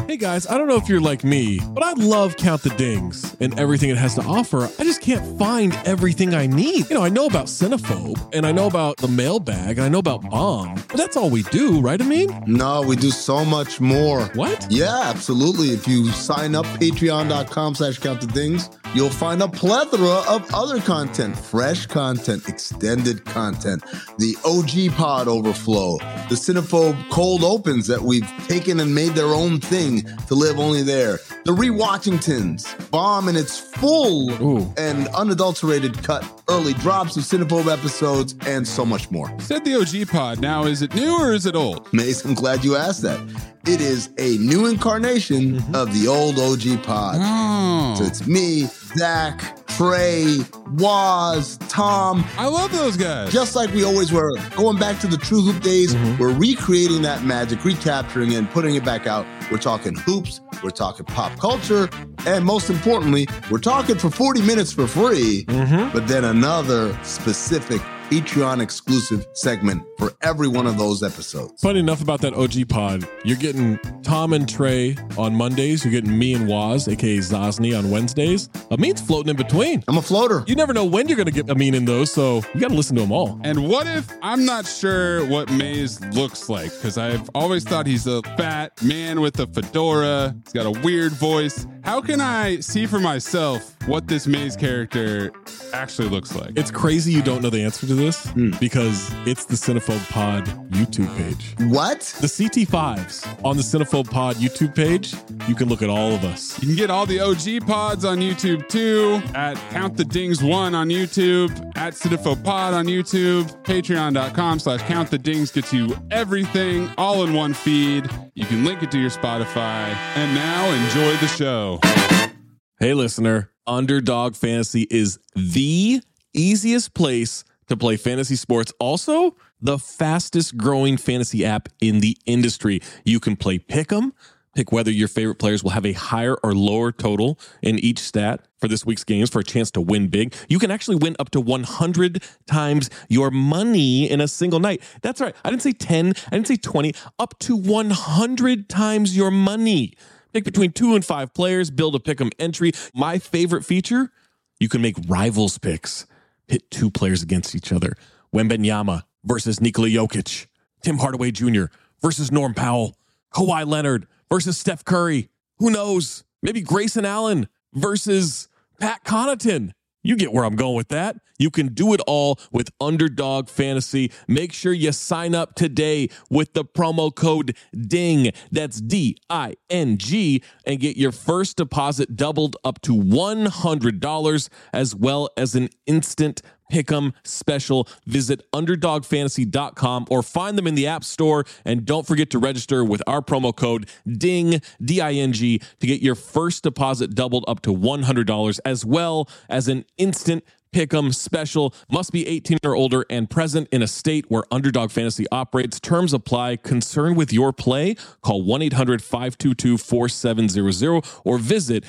Hey guys, I don't know if you're like me, but I love Count the Dings and everything it has to offer. I just can't find everything I need. I know about Cinephobe, and I know about the mailbag, and I know about Bomb, but that's all we do, right, Amin? No, we do so much more. What? Yeah, absolutely. If you sign up, patreon.com/countthedings, you'll find a plethora of other content, fresh content, extended content, the OG pod overflow, the Cinephobe cold opens that we've taken and made their own thing to live only there, the Rewatchingtons, Bomb in its full and unadulterated cut, early drops of Cinephobe episodes, and so much more. Said the OG pod. Now, is it new or is it old? Mace, I'm glad you asked that. It is a new incarnation of the old OG pod. Oh. So it's me, Zach, Trey, Waz, Tom. I love those guys. Just like we always were. Going back to the True Hoop days, we're recreating that magic, recapturing it, and putting it back out. We're talking hoops, we're talking pop culture, and most importantly, we're talking for 40 minutes for free, but then another specific Patreon exclusive segment for every one of those episodes. Funny enough about that OG pod, you're getting Tom and Trey on Mondays. You're getting me and Waz, aka Zosny, on Wednesdays. Amin's floating in between. I'm a floater. You never know when you're going to get Amin in those, so you got to listen to them all. And what if I'm not sure what Maze looks like? Because I've always thought he's a fat man with a fedora. He's got a weird voice. How can I see for myself what this Maze character actually looks like? It's crazy you don't know the answer to this because it's the Cinephobe Pod YouTube page. What? The CT5s on the Cinephobe Pod YouTube page, you can look at all of us. You can get all the OG pods on YouTube too, at Count the Dings 1 on YouTube, at Cinephobe Pod on YouTube, patreon.com/Count the Dings gets you everything all in one feed. You can link it to your Spotify. And now enjoy the show. Hey listener, Underdog Fantasy is the easiest place to play fantasy sports. Also, the fastest growing fantasy app in the industry. You can play Pick'em, pick whether your favorite players will have a higher or lower total in each stat for this week's games for a chance to win big. You can actually win up to 100 times your money in a single night. That's right. I didn't say 10. I didn't say 20. Up to 100 times your money. Pick between 2 and 5 players, build a Pick'em entry. My favorite feature, you can make rivals picks. Pit 2 players against each other. Wembanyama versus Nikola Jokic. Tim Hardaway Jr. versus Norm Powell. Kawhi Leonard versus Steph Curry. Who knows? Maybe Grayson Allen versus Pat Connaughton. You get where I'm going with that. You can do it all with Underdog Fantasy. Make sure you sign up today with the promo code DING. That's DING, and get your first deposit doubled up to $100, as well as an instant Pick'em special. Visit underdogfantasy.com or find them in the App Store. And don't forget to register with our promo code DING, D-I-N-G, to get your first deposit doubled up to $100, as well as an instant Pick'em special. Must be 18 or older and present in a state where Underdog Fantasy operates. Terms apply. Concerned with your play? Call 1-800-522-4700 or visit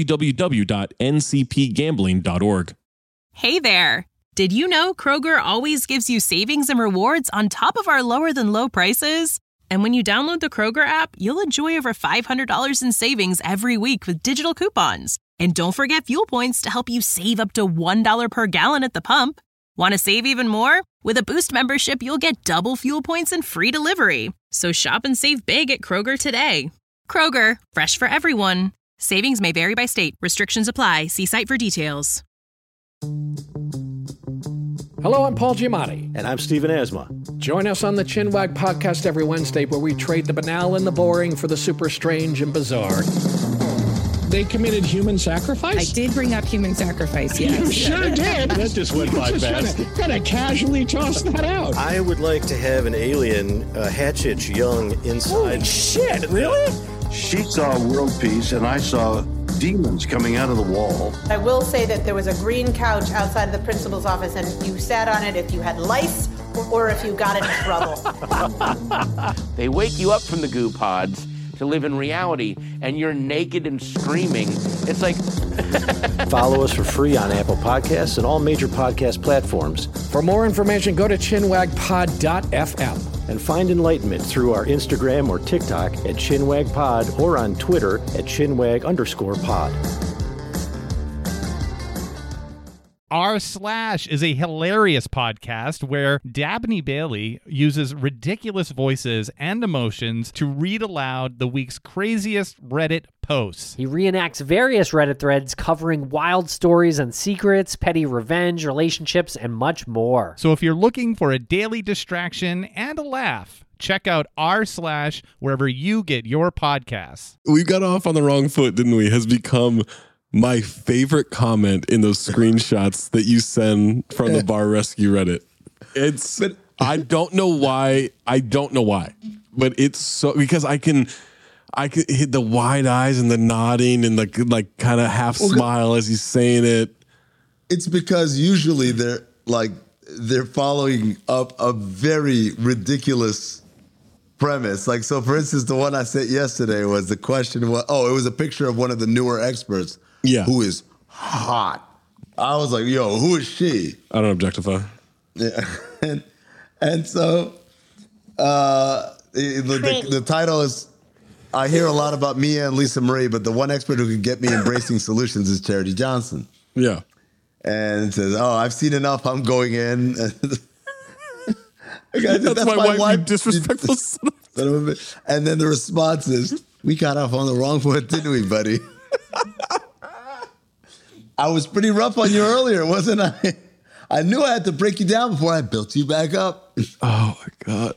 www.ncpgambling.org. Hey there. Did you know Kroger always gives you savings and rewards on top of our lower than low prices? And when you download the Kroger app, you'll enjoy over $500 in savings every week with digital coupons. And don't forget fuel points to help you save up to $1 per gallon at the pump. Want to save even more? With a Boost membership, you'll get double fuel points and free delivery. So shop and save big at Kroger today. Kroger, fresh for everyone. Savings may vary by state. Restrictions apply. See site for details. Hello, I'm Paul Giamatti. And I'm Stephen Asma. Join us on the Chinwag podcast every Wednesday, where we trade the banal and the boring for the super strange and bizarre. They committed human sacrifice? I did bring up human sacrifice, yes. You sure did. That just went by fast. Kind of casually tossed that out. I would like to have an alien hatch its young inside. Holy shit, really? She saw world peace, and I saw demons coming out of the wall. I will say that there was a green couch outside of the principal's office, and you sat on it if you had lice or if you got in trouble. They wake you up from the goo pods to live in reality, and you're naked and screaming. It's like... Follow us for free on Apple Podcasts and all major podcast platforms. For more information, go to chinwagpod.fm. and find enlightenment through our Instagram or TikTok at ChinwagPod or on Twitter at Chinwag_pod. r/ is a hilarious podcast where Dabney Bailey uses ridiculous voices and emotions to read aloud the week's craziest Reddit posts. He reenacts various Reddit threads covering wild stories and secrets, petty revenge, relationships, and much more. So if you're looking for a daily distraction and a laugh, check out r/ wherever you get your podcasts. We got off on the wrong foot, didn't we? Has become my favorite comment in those screenshots that you send from the Bar Rescue Reddit. I don't know why. But it's so, because I can hit the wide eyes and the nodding and the like kind of half smile as he's saying it. It's because usually they're following up a very ridiculous premise. Like, so for instance, the one I sent yesterday was the question was, it was a picture of one of the newer experts. Yeah. Who is hot. I was like, yo, who is she? I don't objectify. Yeah. And so the title is, I hear a lot about Mia and Lisa Marie, but the one expert who can get me embracing solutions is Charity Johnson. Yeah. And it says, I've seen enough. I'm going in. That's my wife, you disrespectful son of a bitch. And then the response is, we got off on the wrong foot, didn't we, buddy? I was pretty rough on you earlier, wasn't I? I knew I had to break you down before I built you back up. Oh, my God.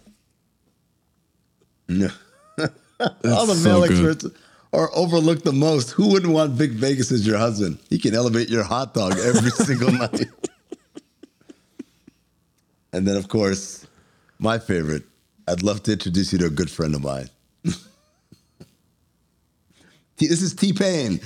No. All the male experts are overlooked the most. Who wouldn't want Vic Vegas as your husband? He can elevate your hot dog every single night. And then, of course, my favorite, I'd love to introduce you to a good friend of mine. This is T-Pain.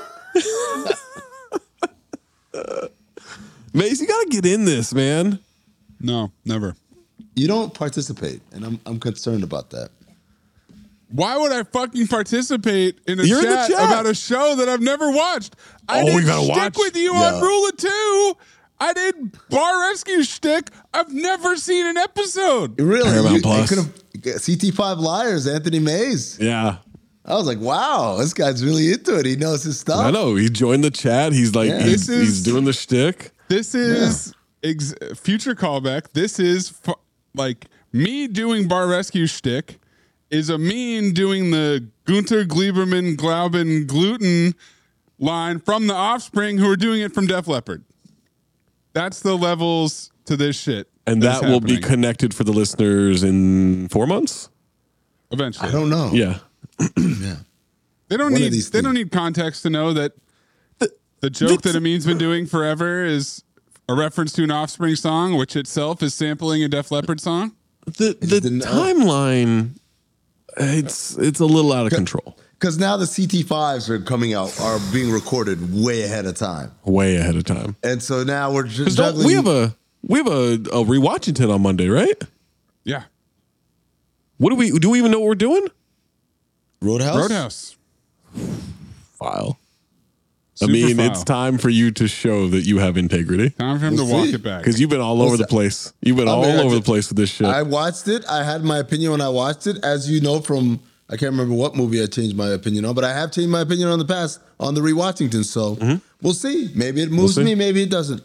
Mace, you got to get in this, man. No, never. You don't participate, and I'm concerned about that. Why would I fucking participate in a chat about a show that I've never watched? I didn't stick with you on Rule of Two. I did Bar Rescue shtick. I've never seen an episode. Really? Paramount Plus. CT5 Liars, Anthony Mays. Yeah. I was like, wow, this guy's really into it. He knows his stuff. I know. He joined the chat. He's like, he's doing the shtick. This is future callback. This is like me doing Bar Rescue shtick is Amin doing the Gunter Gleiberman Glauben gluten line from The Offspring, who are doing it from Def Leppard. That's the levels to this shit. And that will be connected for the listeners in 4 months? Eventually. I don't know. Yeah. Yeah. They don't need context to know that the joke that Amin's been doing forever is a reference to an Offspring song, which itself is sampling a Def Leppard song. The timeline, it's a little out of control. Because now the CT5s are coming out, are being recorded way ahead of time. And so now we're just we have a Rewatchington on Monday, right? Yeah. Do we even know what we're doing? Roadhouse. File. It's time for you to show that you have integrity. Time for him to walk it back. Because you've been all over the place. You've been all over the place with this shit. I watched it. I had my opinion when I watched it. As you know from, I can't remember what movie I changed my opinion on, but I have changed my opinion on the past on the Rewatchington. So we'll see. Maybe it moves me. Maybe it doesn't.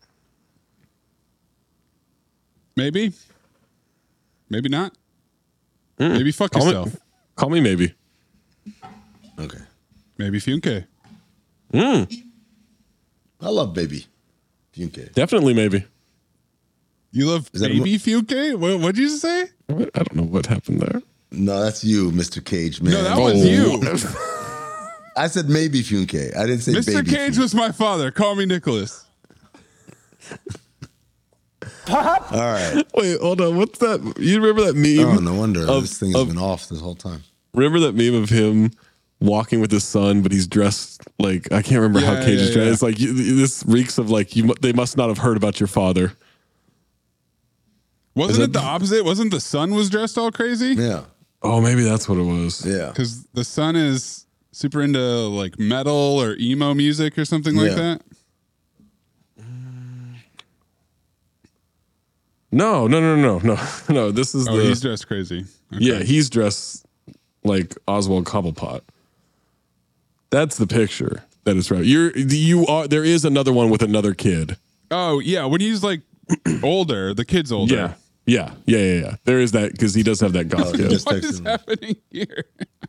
Maybe. Maybe not. Maybe fuck yourself. Call me maybe. Okay. Maybe Funke. I love Baby Funke. Definitely maybe. You love Baby Funke? What'd you say? I don't know what happened there. No, that's you, Mr. Cage, man. No, that was you. I said maybe Funke. I didn't say Mr. Baby Cage Funke. was my father. Call me Nicholas. All right. Wait, hold on. What's that? You remember that meme? Oh, no wonder. This thing has been off this whole time. Remember that meme of him walking with his son, but he's dressed like, I can't remember how Cage is dressed. It's like, this reeks of like, they must not have heard about your father. Wasn't it the opposite? Wasn't the son was dressed all crazy? Yeah. Oh, maybe that's what it was. Yeah. Because the son is super into like metal or emo music or something like that. No. This is he's dressed crazy. Okay. Yeah, he's dressed like Oswald Cobblepot. That's the picture that is right. You are. There is another one with another kid. Oh yeah, when he's like older, the kid's older. Yeah. There is that because he does have that goth kid. What is happening here?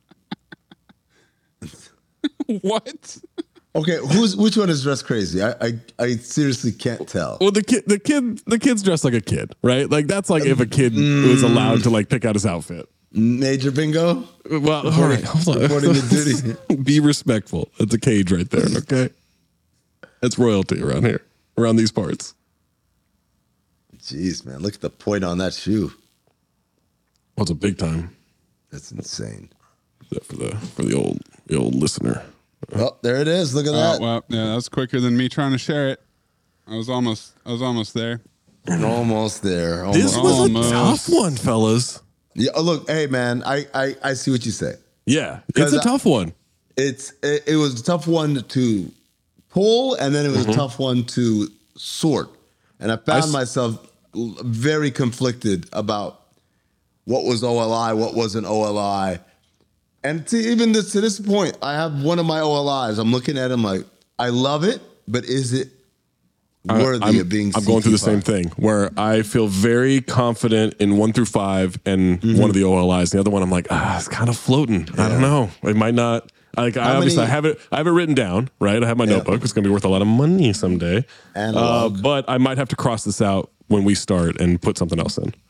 What? Okay, which one is dressed crazy? I seriously can't tell. Well, the kid's dressed like a kid, right? Like that's like if a kid was allowed to like pick out his outfit. Major bingo. Well, all right, hold on. Reporting the duty. Be respectful. That's a cage right there. Okay, that's royalty around here, around these parts. Jeez, man, look at the point on that shoe. Well, it's a big time. That's insane. For the old listener. Oh, there it is. Look at that. Well, yeah, that was quicker than me trying to share it. I was almost there. Almost there. This was a tough one, fellas. Yeah. Look, hey, man, I see what you say. Yeah, it's a tough one. It was a tough one to pull, and then it was a tough one to sort. And I found myself very conflicted about what was OLI, what wasn't OLI. And to this point, I have one of my OLIs. I'm looking at him like, I love it, but is it worthy of being I'm going through the same thing where I feel very confident in 1 through 5 and one of the OLIs. The other one, I'm like, it's kind of floating. Yeah. I don't know. It might not. Like I have it written down, right? I have my notebook. It's going to be worth a lot of money someday. But I might have to cross this out when we start and put something else in.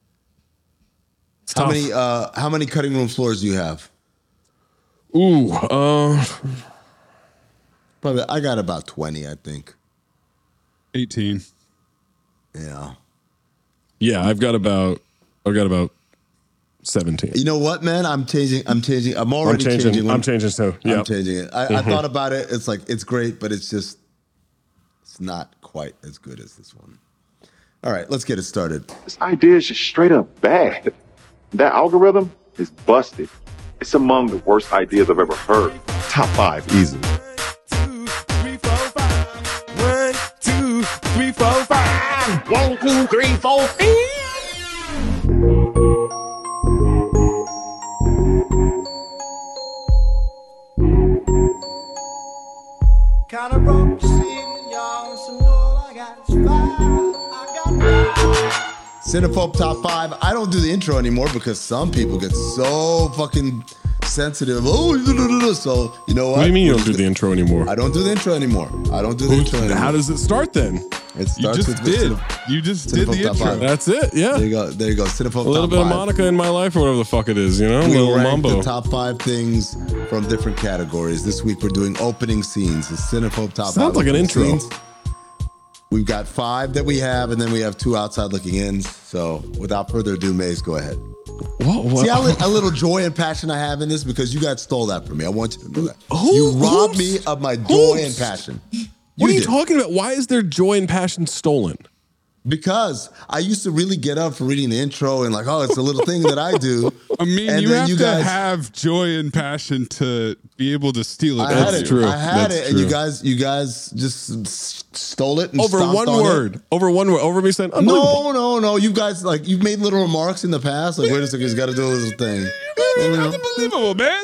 How many cutting room floors do you have? Ooh, probably I got about 20, I think. 18. Yeah, I've got about 17. You know what, man? I'm changing. I'm already changing. I'm changing too. Yeah, I'm changing it. I thought about it. It's like it's great, but it's not quite as good as this one. All right, let's get it started. This idea is just straight up bad. That algorithm is busted. It's among the worst ideas I've ever heard. Top 5 easily. 1, 2, 3, 4, 5. 1, 2, 3, 4, 5. Kind of broke the scene, y'all, so all I got is 5. Cinephobe Top 5. I don't do the intro anymore because some people get so fucking sensitive. So, you know what? What do you mean you don't do the intro anymore? I don't do the intro anymore. How does it start then? It starts You just did the intro. That's it. Yeah. There you go. Cinephobe a little Top bit 5. of Monica in my life or whatever the fuck it is, you know? We little rank mambo. the top 5 things from different categories. This week we're doing opening scenes. The Cinephobe Top 5. Sounds like an intro. Scenes. We've got 5 that we have, and then we have 2 outside looking in. So without further ado, Maze, go ahead. What? See how a little joy and passion I have in this? Because you guys stole that from me. I want you to know that. You robbed me of my joy and passion. What are you talking about? Why is there joy and passion stolen? Because I used to really get up for reading the intro and like, it's a little thing that I do. I mean, and you have to have joy and passion to be able to steal it. That's true. I had it, and you guys just stole it and over one word. Over me saying, no. You guys you've made little remarks in the past. Like, wait a second, he's got to do a little thing. That's unbelievable, man.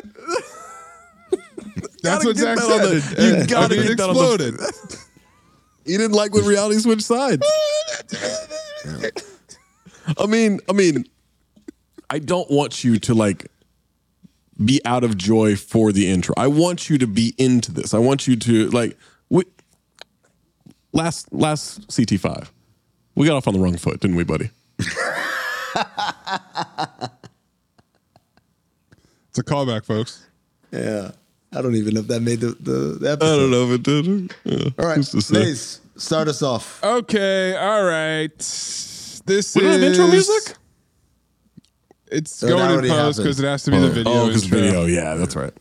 That's what Zach said. You gotta get that exploded. He didn't like when reality switched sides. I mean, I don't want you to be out of joy for the intro. I want you to be into this. I want you to last CT5. We got off on the wrong foot, didn't we, buddy? It's a callback, folks. Yeah. I don't even know if that made the episode. I don't know if it did. Yeah. All right, Mace, start us off. Okay, all right. This we don't have intro music? It's going in post because it has to be the video. Oh, because video. Yeah, that's right.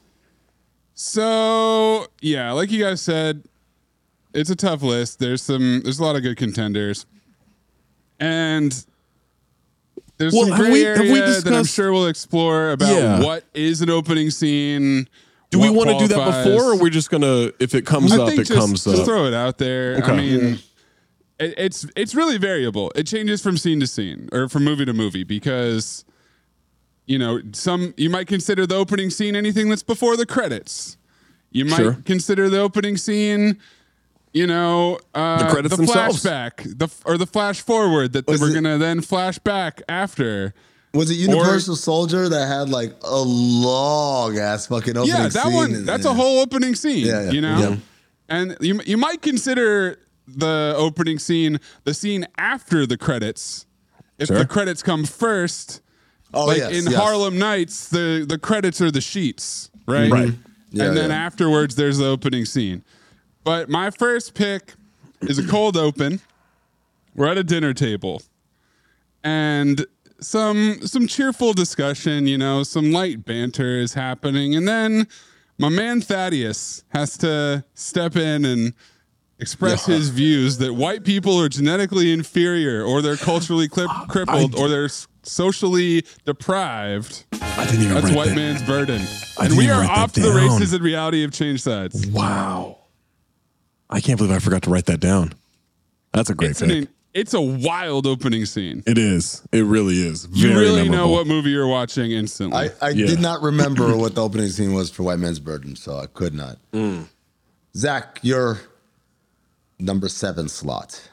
So, yeah, like you guys said, it's a tough list. There's a lot of good contenders. And there's some gray area that I'm sure we'll explore about what is an opening scene. Do we want to do that before, or we're just going to, if it comes up, it comes up? Just throw it out there. Okay. I mean, It's really variable. It changes from scene to scene or from movie to movie because, you might consider the opening scene anything that's before the credits. You might consider the opening scene, the credits themselves. Flashback, or the flash forward that we're going to then flash back after. Was it Universal Soldier that had like a long ass fucking opening scene? Yeah, that one. That's a whole opening scene. Yeah. And you might consider the opening scene the scene after the credits. If the credits come first, in Harlem Nights, the credits are the sheets, right? Right. Yeah, and then afterwards, there's the opening scene. But my first pick is a cold open. We're at a dinner table, and some cheerful discussion, some light banter is happening, and then my man Thaddeus has to step in and express his views that white people are genetically inferior, or they're culturally crippled, or they're socially deprived. I didn't even That's white man's burden. And we are off to the races in reality of change sides. Wow. I can't believe I forgot to write that down. That's a great pick. It's a wild opening scene. It is. It really is. You really memorable. know what movie you're watching instantly. I did not remember what the opening scene was for White Man's Burden, so I could not. Zach, your number 7 slot.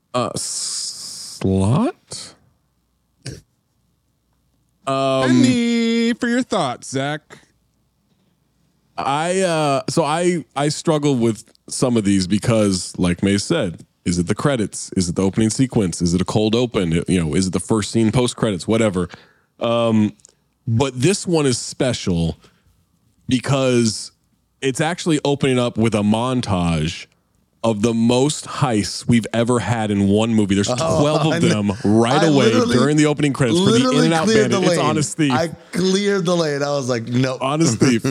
Slot? Penny for your thoughts, Zach. I struggle with some of these because, like May said, is it the credits? Is it the opening sequence? Is it a cold open? Is it the first scene post credits? Whatever. But this one is special because it's actually opening up with a montage of the most heists we've ever had in one movie. There's 12 of them right away during the opening credits for the In-N-Out Bandit. It's Honest Thief. I cleared the lane. I was like, no. Honest Thief.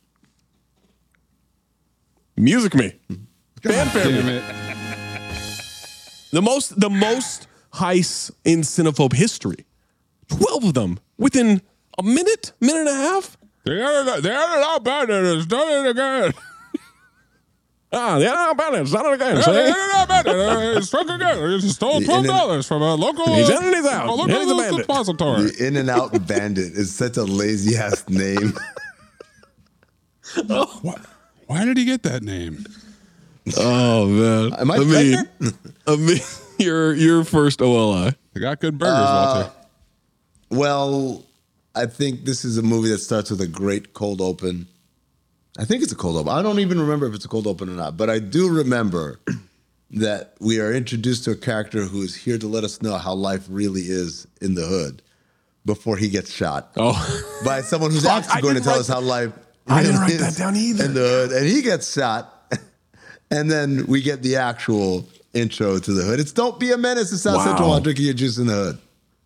Music me. Fanfare me. The most heists in Cinephobe history. 12 of them within a minute and a half. The In-N-Out Bandit is done it again. The In-N-Out Bandit is done it again. The In-N-Out Bandit struck again. He stole $12 from a local. He's in and he's out. A local depository. The In-N-Out Bandit is such a lazy ass name. Why did he get that name? Oh man! Am I your first OLI. They got good burgers, Walter. Well, I think this is a movie that starts with a great cold open. I think it's a cold open. I don't even remember if it's a cold open or not, but I do remember that we are introduced to a character who is here to let us know how life really is in the hood before he gets shot. By someone who's actually going to tell us how life really I didn't write is that down either. in the hood, and he gets shot. And then we get the actual intro to the hood. It's Don't Be a Menace to South Central while drinking your juice in the hood.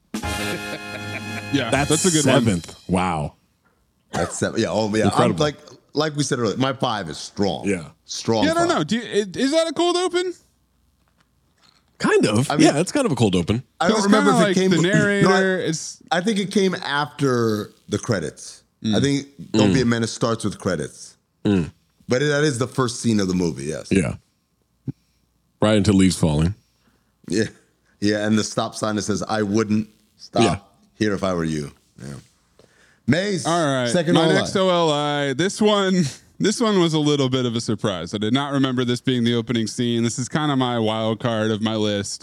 Yeah, that's a good 7th. Wow. That's 7. Yeah. Oh, yeah. Incredible. Like we said earlier, my 5 is strong. Yeah. Strong. Yeah, I don't 5. know. Is that a cold open? Kind of. It's kind of a cold open. I don't remember if it came. The narrator. I think it came after the credits. I think Don't Be a Menace starts with credits. But that is the first scene of the movie, yes. Yeah. Right into leaves falling. Yeah. Yeah, and the stop sign that says, I wouldn't stop here if I were you. Yeah. Maze, all right. Second my OLI. next OLI. This one was a little bit of a surprise. I did not remember this being the opening scene. This is kind of my wild card of my list.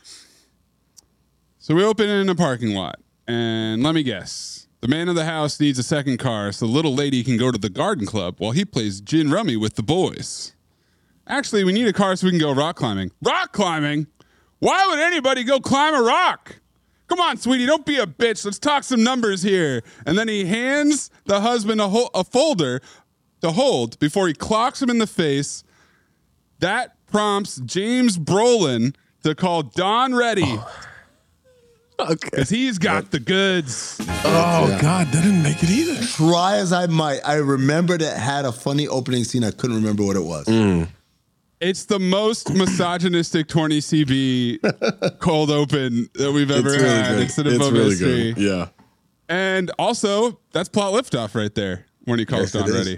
So we open in a parking lot, and let me guess. The man of the house needs a second car so the little lady can go to the garden club while he plays gin rummy with the boys. Actually, we need a car so we can go rock climbing. Rock climbing? Why would anybody go climb a rock? Come on, sweetie, don't be a bitch. Let's talk some numbers here. And then he hands the husband a folder to hold before he clocks him in the face. That prompts James Brolin to call Don Reddy. Because he's got the goods. Oh, God, that didn't make it either. Try as I might, I remembered it had a funny opening scene. I couldn't remember what it was. It's the most misogynistic 20CB cold open that we've ever had in Cinephobe history. Good. Yeah. And also, that's plot liftoff right there when he calls Don Reddy.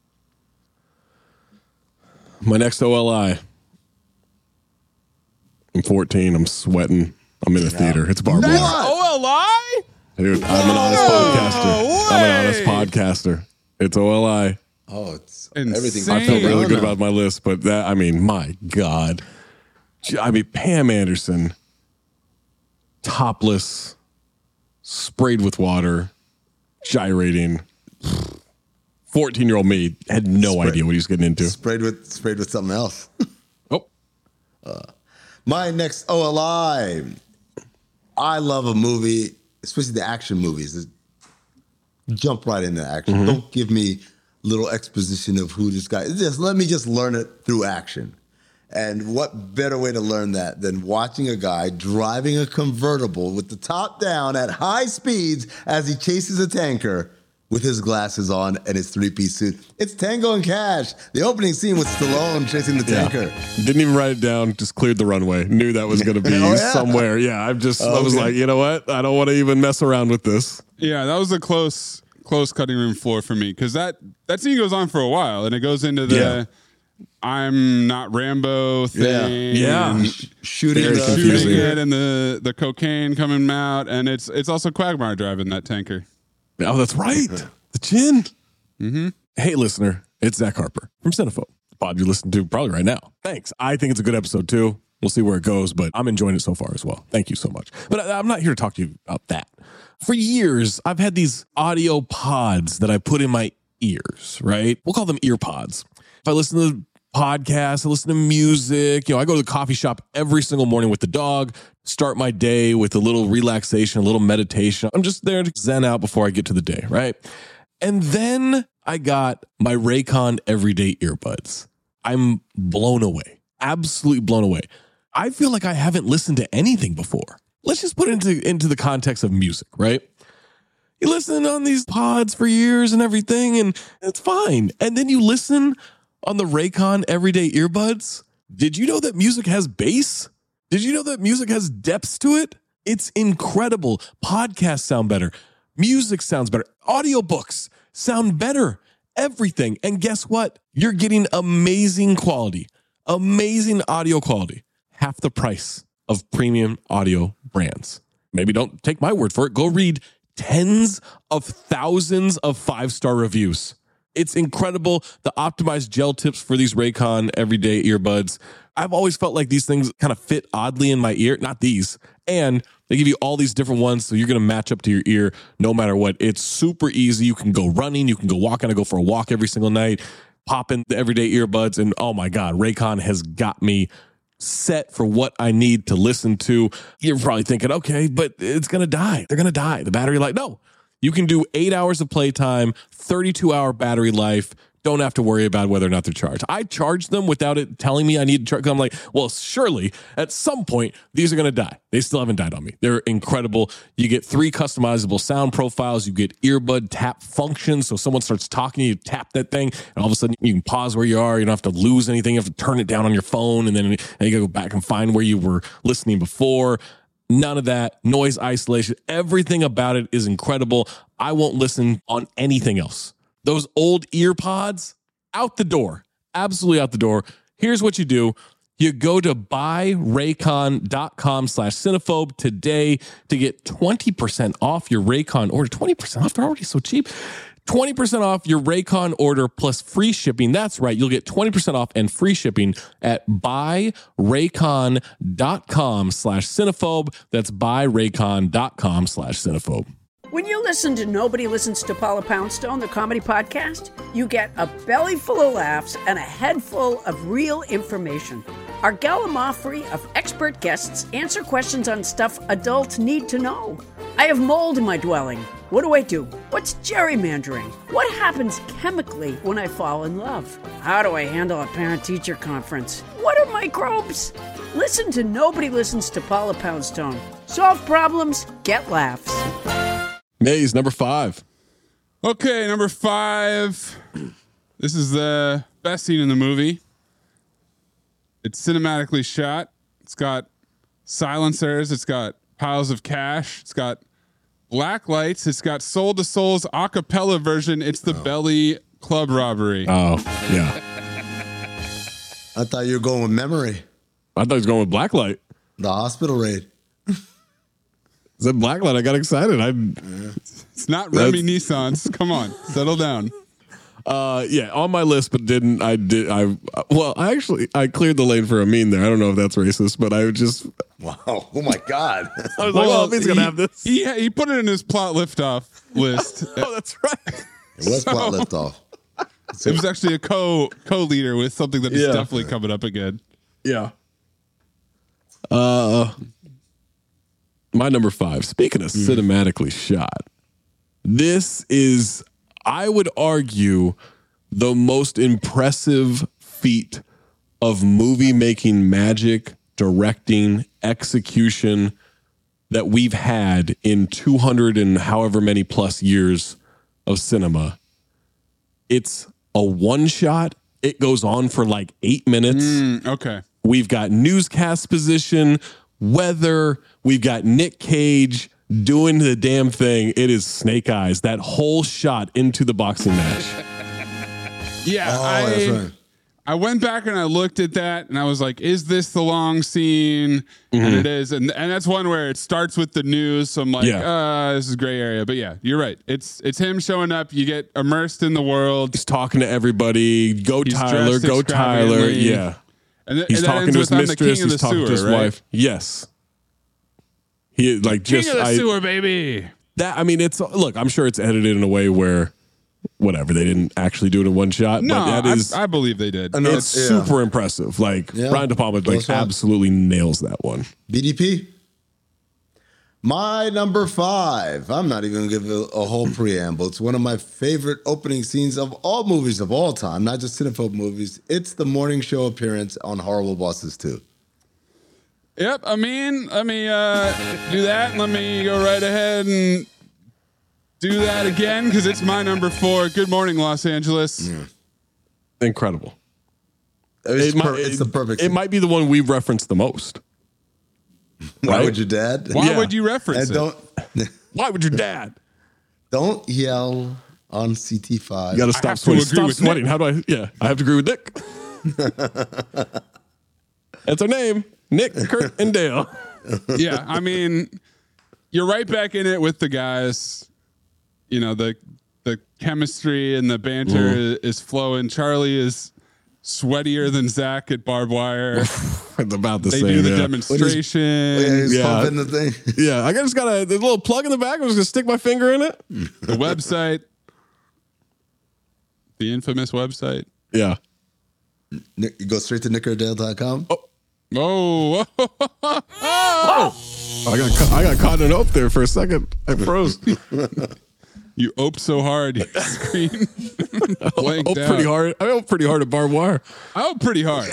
My next OLI. I'm 14. I'm sweating. I'm in a theater. It's Barbara. OLI? Dude, I'm an honest podcaster. I'm an honest podcaster. It's OLI. Oh, it's Insane. everything. I felt really good about my list, but that, I mean, my God. I mean, Pam Anderson, topless, sprayed with water, gyrating. 14-year-old me had no idea what he was getting into. Sprayed with something else. Oh. My next OLI. I love a movie, especially the action movies. Jump right into action. Mm-hmm. Don't give me little exposition of who this guy is. Just let me just learn it through action. And what better way to learn that than watching a guy driving a convertible with the top down at high speeds as he chases a tanker with his glasses on and his three-piece suit. It's Tango and Cash. The opening scene with Stallone chasing the tanker. Didn't even write it down. Just cleared the runway. Knew that was going to be somewhere. Yeah, I was like, you know what? I don't want to even mess around with this. Yeah, that was a close cutting room floor for me because that scene goes on for a while and it goes into the I'm not Rambo thing. Yeah. Shooting it and the cocaine coming out. And it's also Quagmire driving that tanker. Oh, that's right. The chin. Mm-hmm. Hey, listener, it's Zach Harper from Cinephobe. The pod you listen to probably right now. Thanks. I think it's a good episode too. We'll see where it goes, but I'm enjoying it so far as well. Thank you so much. But I'm not here to talk to you about that. For years, I've had these audio pods that I put in my ears, right? We'll call them ear pods. If I listen to podcasts, I listen to music, I go to the coffee shop every single morning with the dog, start my day with a little relaxation, a little meditation. I'm just there to zen out before I get to the day, right? And then I got my Raycon Everyday Earbuds. I'm blown away, absolutely blown away. I feel like I haven't listened to anything before. Let's just put it into the context of music, right? You listen on these pods for years and everything, and it's fine. And then you listen on the Raycon Everyday Earbuds. Did you know that music has bass? Did you know that music has depths to it? It's incredible. Podcasts sound better. Music sounds better. Audiobooks sound better. Everything. And guess what? You're getting amazing quality, amazing audio quality. Half the price of premium audio brands. Maybe don't take my word for it. Go read tens of thousands of 5-star reviews. It's incredible. The optimized gel tips for these Raycon Everyday Earbuds. I've always felt like these things kind of fit oddly in my ear. Not these. And they give you all these different ones, so you're going to match up to your ear no matter what. It's super easy. You can go running. You can go walking. I go for a walk every single night. Pop in the Everyday Earbuds, and oh my God, Raycon has got me set for what I need to listen to. You're probably thinking, okay, but it's going to die. They're going to die. The battery life. No. You can do 8 hours of playtime, 32-hour battery life. Don't have to worry about whether or not they're charged. I charge them without it telling me I need to charge. I'm like, well, surely at some point, these are going to die. They still haven't died on me. They're incredible. You get 3 customizable sound profiles. You get earbud tap functions. So someone starts talking, you tap that thing, and all of a sudden you can pause where you are. You don't have to lose anything. You have to turn it down on your phone, and then you got to go back and find where you were listening before. None of that. Noise isolation. Everything about it is incredible. I won't listen on anything else. Those old ear pods, out the door. Absolutely out the door. Here's what you do. You go to buyraycon.com/cinephobe today to get 20% off your Raycon order. 20% off? They're already so cheap. 20% off your Raycon order plus free shipping. That's right. You'll get 20% off and free shipping at buyraycon.com/cinephobe. That's buyraycon.com/cinephobe. When you listen to Nobody Listens to Paula Poundstone, the comedy podcast, you get a belly full of laughs and a head full of real information. Our gallimaufry of expert guests answer questions on stuff adults need to know. I have mold in my dwelling. What do I do? What's gerrymandering? What happens chemically when I fall in love? How do I handle a parent-teacher conference? What are microbes? Listen to Nobody Listens to Paula Poundstone. Solve problems, get laughs. Maze, number 5. Okay, number 5. This is the best scene in the movie. It's cinematically shot. It's got silencers. It's got piles of cash. It's got black lights. It's got Soul to Soul's a cappella version. It's the Belly Club Robbery. Oh, yeah. I thought you were going with Memory. I thought he was going with Blacklight. The hospital raid. Is that Blacklight? I got excited. It's not Remy Nissans. Come on, settle down. Yeah, on my list, but didn't. I cleared the lane for Amin there. I don't know if that's racist, but I would just. Wow. Oh my God. I was like, well, Amin's going to have this. He put it in his plot liftoff list. Oh, that's right. It was plot liftoff. It was actually a co-leader with something that is definitely coming up again. Yeah. My number 5. Speaking of cinematically shot, this is, I would argue, the most impressive feat of movie making magic, directing, execution that we've had in 200 and however many plus years of cinema. It's a one shot. It goes on for like 8 minutes. Okay. We've got newscast position, weather. We've got Nick Cage doing the damn thing. It is Snake Eyes. That whole shot into the boxing match. Yeah, that's right. I went back and I looked at that and I was like, is this the long scene? And it is. And that's one where it starts with the news. So I'm like, this is gray area. But yeah, you're right. It's him showing up. You get immersed in the world. He's talking to everybody. Go Tyler. Go Tyler. Yeah. And he's talking to his mistress. He's talking to his wife. Yes. He like King of the sewer, baby. That, I mean, look, I'm sure it's edited in a way where whatever, they didn't actually do it in one shot. No, but that is, I believe they did. It's super impressive. Like Brian De Palma absolutely nails that one. BDP. My number 5. I'm not even going to give a whole preamble. It's one of my favorite opening scenes of all movies of all time, not just Cinephobe movies. It's the morning show appearance on Horrible Bosses 2. Yep. I mean, let me do that. Let me go right ahead and do that again because it's my number 4. Good morning, Los Angeles. Yeah. Incredible. It's the perfect scene. It might be the one we've referenced the most. Why would your dad? Why would you reference it? Why would your dad? Don't yell on CT5. You got to stop sweating. Stop sweating. How do I? Yeah, I have to agree with Nick. That's our name. Nick, Kurt, and Dale. Yeah, I mean, you're right back in it with the guys. You know, the chemistry and the banter is flowing. Charlie is sweatier than Zach at Barbed Wire. About the they same. They do the demonstration. He's pumping the thing. Yeah, I just got a little plug in the back. I'm just going to stick my finger in it. The website. The infamous website. Yeah. You go straight to nickerdale.com. Oh. I got caught in an ope there for a second. I froze. You oped so hard, your screen blanked out. Pretty hard. I oped pretty hard at Barbed Wire. I oped pretty hard.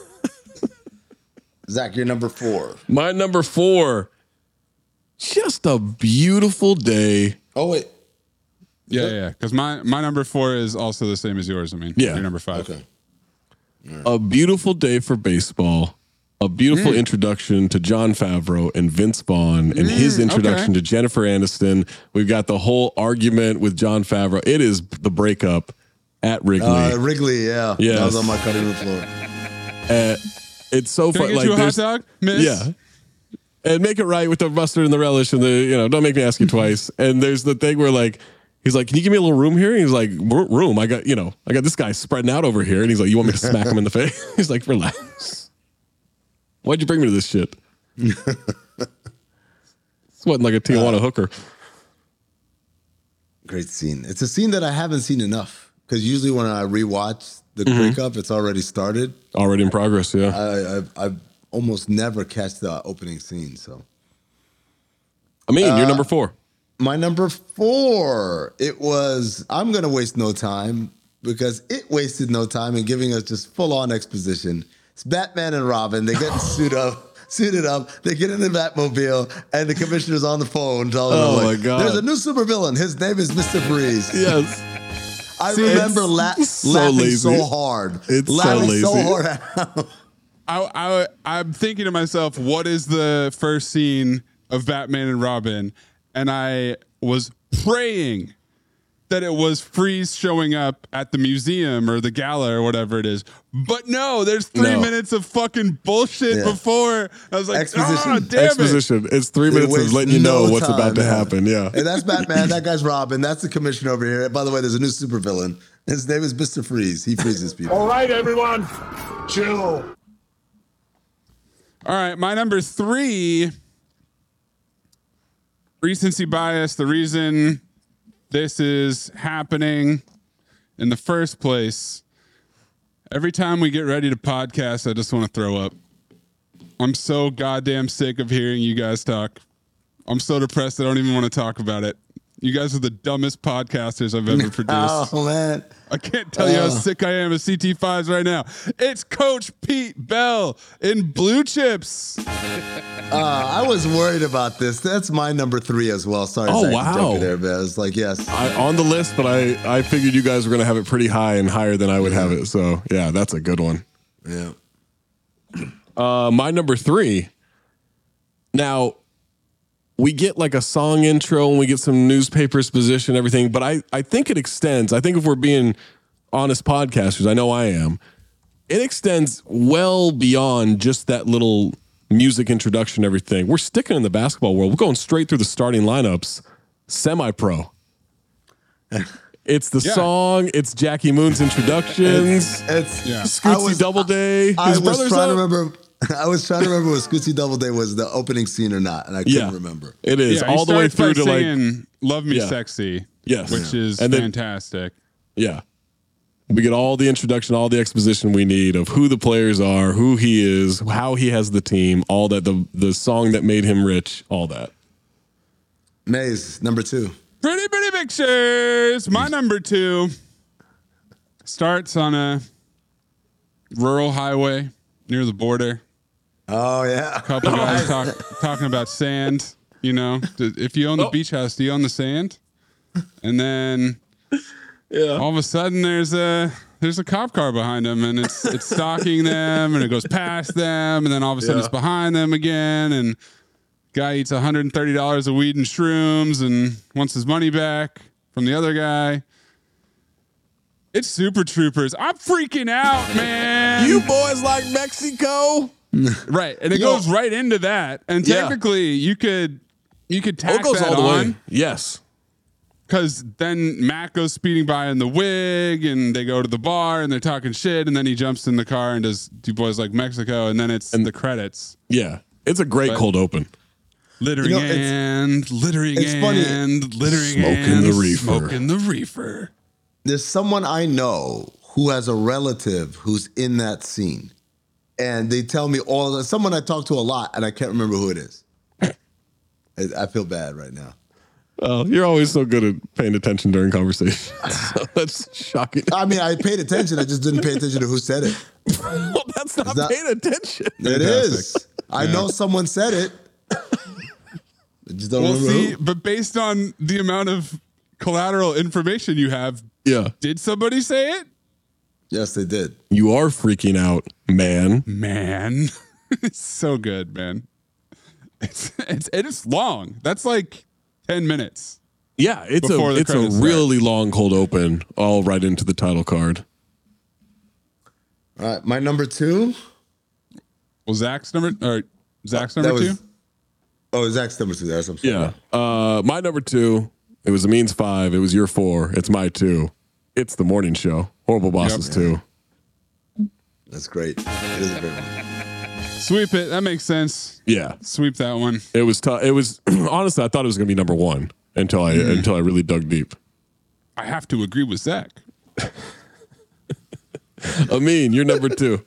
Zach, you're number 4. My number 4. Just a beautiful day. Oh, wait. Yeah. Because my number 4 is also the same as yours. I mean, your number 5. Okay. A beautiful day for baseball. A beautiful introduction to Jon Favreau and Vince Vaughn and his introduction to Jennifer Aniston. We've got the whole argument with Jon Favreau. It is the breakup at Wrigley. Wrigley, yeah. Yes. I was on my cutting room floor. It's so fun. Like, you a hot dog, miss? Yeah. And make it right with the mustard and the relish and the, don't make me ask you twice. And there's the thing where like, he's like, can you give me a little room here? And he's like, room. I got this guy spreading out over here. And he's like, you want me to smack him in the face? He's like, relax. Why'd you bring me to this shit? This wasn't like a Tijuana hooker. Great scene. It's a scene that I haven't seen enough because usually when I rewatch the breakup, it's already started. Already in progress, yeah. I almost never catch the opening scene. So, I mean, you're number 4. My number 4, it was, I'm going to waste no time because it wasted no time in giving us just full-on exposition. It's Batman and Robin. They get suited up. They get in the Batmobile, and the commissioner's on the phone telling them, my God. there's a new supervillain. His name is Mr. Freeze. Yes. I remember laughing so hard. It's laughing so hard. I'm thinking to myself, what is the first scene of Batman and Robin? And I was praying that it was Freeze showing up at the museum or the gala or whatever it is. But no, there's 3 minutes of fucking bullshit before. I was like, Exposition. damn Exposition. It's 3 minutes of letting you know what's about to happen. Yeah. And that's Batman. That guy's Robin. That's the commissioner over here. By the way, there's a new supervillain. His name is Mr. Freeze. He freezes people. All right, everyone. Chill. All right, my number 3, recency bias. The reason this is happening in the first place, every time we get ready to podcast, I just want to throw up. I'm so goddamn sick of hearing you guys talk. I'm so depressed I don't even want to talk about it. You guys are the dumbest podcasters I've ever produced. Oh, man. I can't tell you how sick I am of CT5s right now. It's Coach Pete Bell in Blue Chips. I was worried about this. That's my number 3 as well. Sorry, Oh, Zach, to wow. jump you there, but I was like, yes. On the list, but I figured you guys were going to have it pretty high and higher than I would have it. So, yeah, that's a good one. Yeah. My number 3. Now, we get like a song intro and we get some newspaper exposition, everything, but I think it extends. I think if we're being honest podcasters, I know I am, it extends well beyond just that little music introduction, everything. We're sticking in the basketball world. We're going straight through the starting lineups, semi-pro. It's the song. It's Jackie Moon's introductions. It's Scootsy Doubleday. I was trying to remember what Scootsy Doubleday was the opening scene or not, and I couldn't remember. It is Yeah, all the way through to saying, Love Me Sexy. Yes. Which is And then- fantastic. Yeah. We get all the introduction, all the exposition we need of who the players are, who he is, how he has the team, all that, the song that made him rich, all that. Maze, number 2. Pretty pictures. My number 2 starts on a rural highway near the border. Oh, yeah. A couple guys talking about sand. You know, if you own the beach house, do you own the sand? And then all of a sudden there's a cop car behind them, and it's stalking them, and it goes past them, and then all of a sudden it's behind them again, and guy eats $130 of weed and shrooms and wants his money back from the other guy. It's Super Troopers. I'm freaking out, man. You boys like Mexico? Right. And it goes right into that. And technically you could tack goes that all the on. way. Yes. Because then Matt goes speeding by in the wig, and they go to the bar and they're talking shit, and then he jumps in the car and does "Do You Boys Like Mexico?" and then it's the credits. Yeah. It's a great cold open. Littering littering Smoking the reefer. Smoking the reefer. There's someone I know who has a relative who's in that scene. And they tell me someone I talk to a lot, and I can't remember who it is. I feel bad right now. Oh, you're always so good at paying attention during conversations. That's shocking. I mean, I paid attention. I just didn't pay attention to who said it. Well, that's not paying attention. It is. I know someone said it. I just don't remember who. But based on the amount of collateral information you have, did somebody say it? Yes, they did. You are freaking out, man. Man. It's so good, man. It's long. That's like 10 minutes. Yeah, it's a really long cold open, all right into the title card. All right, my number 2. Well, Zach's number 2? Zach's number 2. That's I'm sorry. Yeah. My number 2, it was Amin's 5. It was your 4. It's my 2. It's the morning show. Horrible Bosses 2. That's great. It is a great one. Sweep it. That makes sense. Yeah. Sweep that one. It was tough. It was honestly, I thought it was going to be number 1 until I really dug deep. I have to agree with Zach. Amin, you're number 2.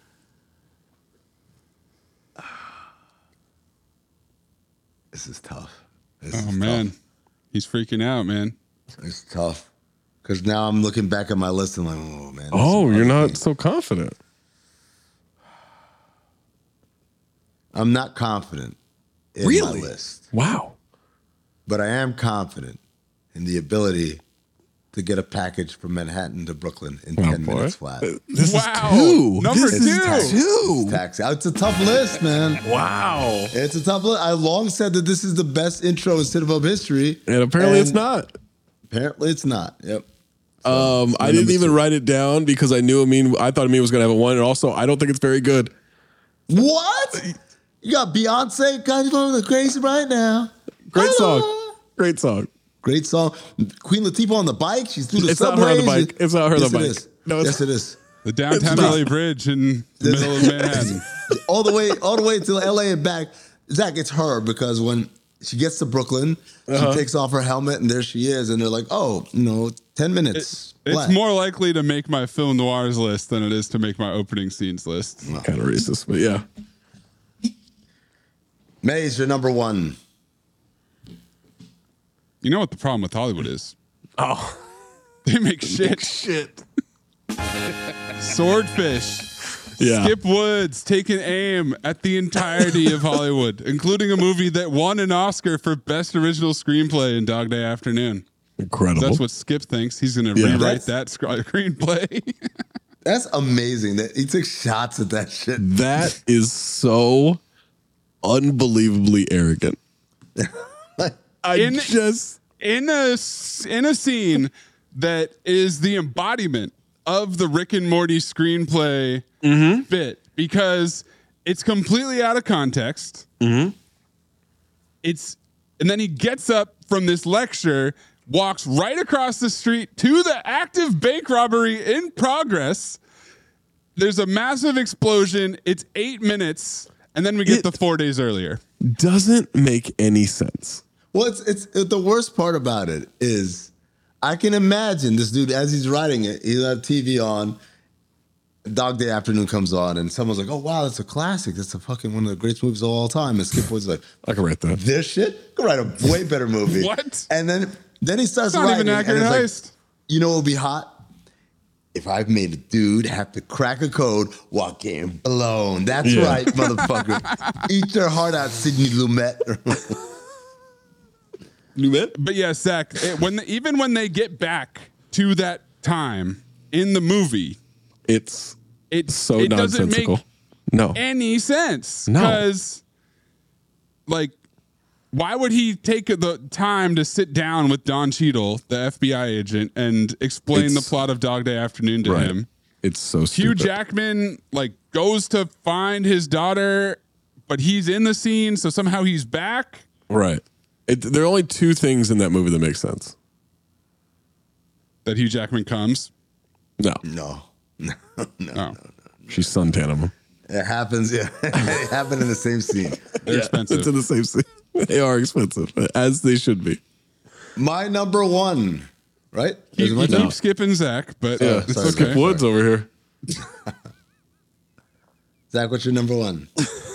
This is tough. Man. He's freaking out, man. It's tough. Because now I'm looking back at my list and like, oh, man. Oh, you're not so confident. I'm not confident in my list. Wow. But I am confident in the ability to get a package from Manhattan to Brooklyn in 10 minutes flat. This is 2. Number 2. It's taxi. It's a tough list, man. Wow. It's a tough list. I long said that this is the best intro in Citadel history. And apparently it's not. Apparently it's not. Yep. I didn't even write it down because I knew I thought Amin was going to have a 1. And also, I don't think it's very good. What? You got Beyonce, God, you're going crazy right now. Great song. Great song. Great song. Queen Latifah on the bike. She's through the It's subway. not her on the bike. It's not her on the bike. Yes, No, yes, it is. The downtown LA Bridge in the middle of Manhattan. all the way to LA and back. Zach, it's her because when she gets to Brooklyn, she takes off her helmet and there she is. And they're like, 10 minutes. It's more likely to make my film noirs list than it is to make my opening scenes list. Kind of racist, but yeah. Maze, you're number 1. You know what the problem with Hollywood is? Oh. They make shit. Swordfish. Yeah. Skip Woods taking aim at the entirety of Hollywood, including a movie that won an Oscar for Best Original Screenplay in Dog Day Afternoon. Incredible. That's what Skip thinks. He's going to rewrite that screenplay. That's amazing that he took shots at that shit. That is so unbelievably arrogant. In a scene that is the embodiment of the Rick and Morty screenplay bit, because it's completely out of context. And then he gets up from this lecture, walks right across the street to the active bank robbery in progress. There's a massive explosion. It's 8 minutes, and then we get the 4 days earlier. Doesn't make any sense. Well, it's the worst part about it is I can imagine this dude as he's writing it. He'll have TV on. Dog Day Afternoon comes on, and someone's like, "Oh wow, that's a classic. That's a fucking one of the greatest movies of all time." And Skip Woods is like, "I can write that. This shit, I can write a way better movie." What? And then he starts Not writing, even accurate and heist. it's like, you know what would be hot? If I've made a dude have to crack a code while getting blown. That's right, motherfucker. Eat your heart out, Sidney Lumet. But yeah, Zach, even when they get back to that time in the movie, it's so it nonsensical. Doesn't make any sense. No. Because, like, why would he take the time to sit down with Don Cheadle, the FBI agent, and explain the plot of Dog Day Afternoon to him? It's so Hugh stupid. Jackman, like, goes to find his daughter, but he's in the scene, so somehow he's back. Right. There are only 2 things in that movie that make sense. That Hugh Jackman comes? No. She's suntanning him. It happens, yeah. It happened in the same scene. They're expensive. It's in the same scene. They are expensive, as they should be. My number 1, right? You keep skipping Zach, but it's okay. Skip Woods over here. Zach, what's your number 1?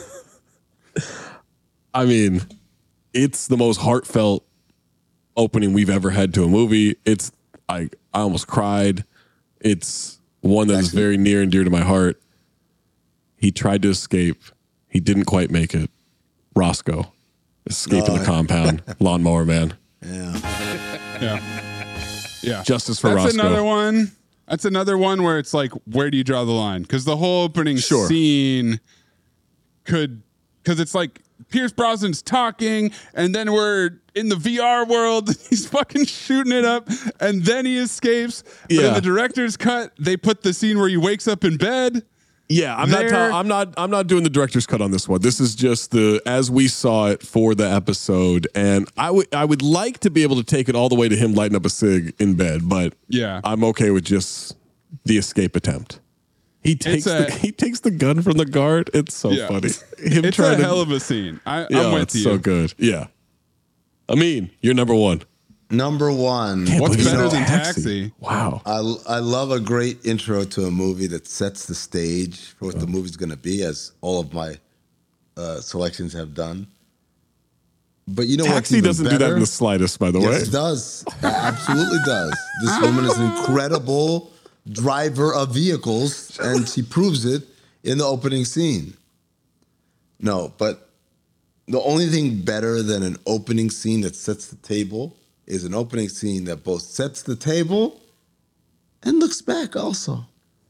I mean, it's the most heartfelt opening we've ever had to a movie. I almost cried. It's one that is very near and dear to my heart. He tried to escape. He didn't quite make it. Roscoe escaping the compound. Lawnmower Man. Yeah. Justice for That's Roscoe. another one. That's another one where it's like, where do you draw the line? Because the whole opening scene because it's like Pierce Brosnan's talking, and then we're in the VR world. He's fucking shooting it up, and then he escapes. But in the director's cut, they put the scene where he wakes up in bed. Yeah, I'm not doing the director's cut on this one. This is just as we saw it for the episode, and I would like to be able to take it all the way to him lighting up a cig in bed, but I'm okay with just the escape attempt. He takes the gun from the guard. It's so funny. It's a hell of a scene. I'm with it's you. so good. Yeah. Amin, you're number 1. Number 1. What's better than Taxi? Wow. I love a great intro to a movie that sets the stage for what the movie's going to be, as all of my selections have done. But you know what? Taxi doesn't do that in the slightest, by the way. Yes, it does. It absolutely does. This woman is an incredible driver of vehicles, and she proves it in the opening scene. No, but the only thing better than an opening scene that sets the table is an opening scene that both sets the table and looks back also.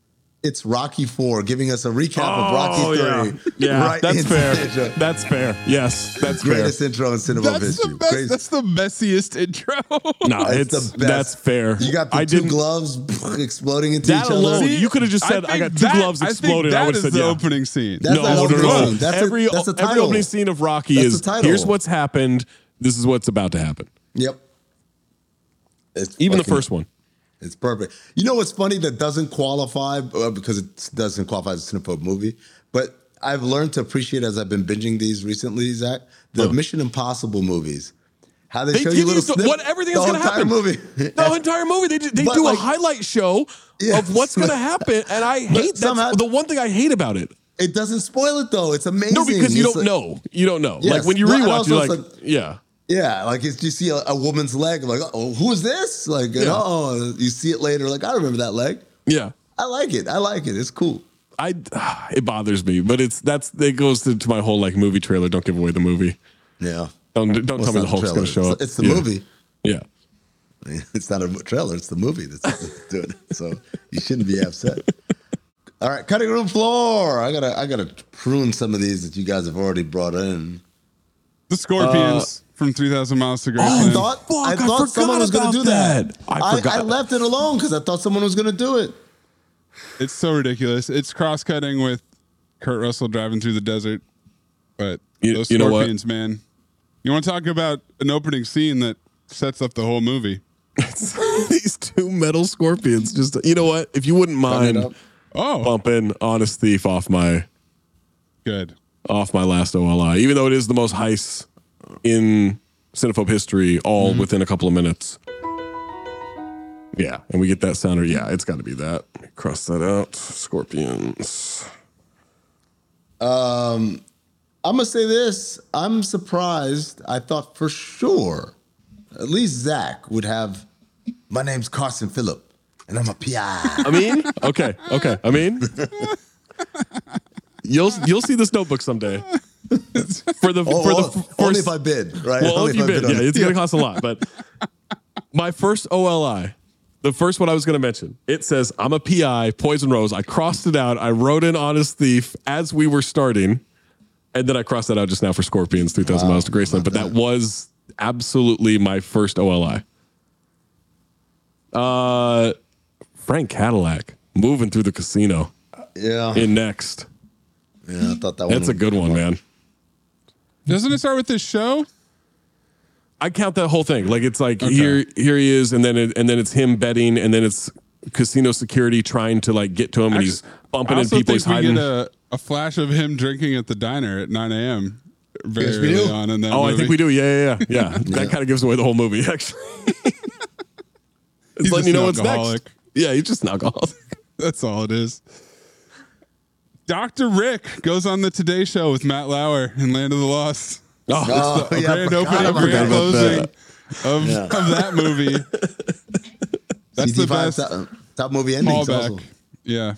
It's Rocky 4, giving us a recap of Rocky 3. Yeah, right that's into fair. the intro. That's fair. Yes, that's fair. Greatest intro in cinema history. That's the messiest intro. No, It's it's the best. that's fair. You got the two gloves exploding into that each alone. other. You could have just said, "I got two gloves exploding." I would have said, the "Yeah." opening scene. That's No, not no, opening no. scene. That's Every the title. opening scene of Rocky That's is the title. here's what's happened. This is what's about to happen. Yep. It's Even the fucking- first one. It's perfect. You know what's funny that doesn't qualify because it doesn't qualify as a cinephobe movie, but I've learned to appreciate as I've been binging these recently, Zach, the Mission Impossible movies. How they show give you little you snippets. what everything is the going to entire happen. movie. The entire movie. They But do like- a highlight show of what's going to happen, and I hate somehow- the one thing I hate about it. It doesn't spoil it though. It's amazing. No, because you It's don't like- know. You don't know. Yes. Like when you Well, and rewatch, also you're it's like, like- yeah. Yeah, like you see a woman's leg, like, oh, who is this? Like, Yeah. oh, you see it later, like, I remember that leg. Yeah. I like it. It's cool. It bothers me, but it goes to my whole like movie trailer. Don't give away the movie. Yeah. Don't tell me the Hulk's going to show up. It's the Yeah. movie. Yeah. It's not a trailer. It's the movie that's doing it. So you shouldn't be upset. All right, cutting room floor. I gotta prune some of these that you guys have already brought in. The Scorpions from 3,000 Miles to Graceland. I thought someone was going to do that. I forgot. I left it alone because I thought someone was going to do it. It's so ridiculous. It's cross-cutting with Kurt Russell driving through the desert. But those you know what? Scorpions, man. You want to talk about an opening scene that sets up the whole movie? These two metal scorpions. Just you know what? If you wouldn't mind bumping Honest Thief off my last OLI, even though it is the most heist in Cinephobe history, all within a couple of minutes. Yeah, and we get that sounder. Yeah, it's got to be that. Cross that out. Scorpions. I'm gonna say this. I'm surprised. I thought for sure, at least Zach would have. My name's Carson Phillip, and I'm a PI. I mean, okay. I mean, you'll see this notebook someday. Only if I bid, right? Well, Only if you bid, on yeah, it. it's gonna cost a lot. But my first OLI, the first one I was gonna mention, it says I'm a PI, Poison Rose. I crossed it out. I wrote in Honest Thief as we were starting, and then I crossed that out just now for Scorpions, 3,000 Miles to Graceland. But that was absolutely my first OLI. Frank Cadillac moving through the casino. Yeah. In Next. Yeah, I thought that one. That's a good one, man. Doesn't it start with this show? I count that whole thing. Like it's like here he is, and then it's him betting, and then it's casino security trying to like get to him, and he's bumping into people. He's hiding. We get a flash of him drinking at the diner at 9 a.m. very early on in that movie. I think we do. Yeah. That kind of gives away the whole movie, actually. It's letting you know what's next. Yeah, he's just an alcoholic. That's all it is. Dr. Rick goes on the Today Show with Matt Lauer in Land of the Lost. Oh, It's the grand opening, grand closing of that movie. That's the best top movie endings. Also. Yeah.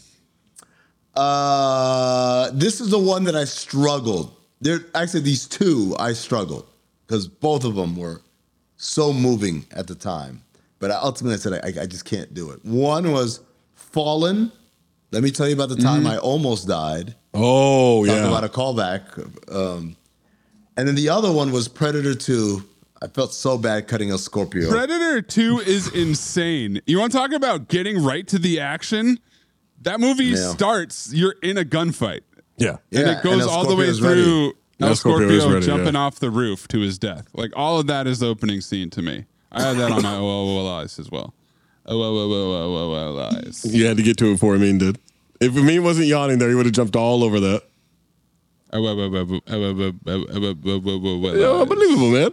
This is the one that I struggled. Actually, these two I struggled because both of them were so moving at the time. But ultimately, I said I just can't do it. One was Fallen. Let me tell you about the time I almost died. Oh, Talk yeah. about a callback. And then the other one was Predator 2. I felt so bad cutting a Scorpio. Predator 2 is insane. You want to talk about getting right to the action? That movie starts, you're in a gunfight. Yeah. And it goes all the way through El Scorpio jumping off the roof to his death. Like all of that is the opening scene to me. I had that on my OLIs as well. OLIs. You had to get to it before Amin did. If Amin wasn't yawning there, he would have jumped all over that. Unbelievable, man.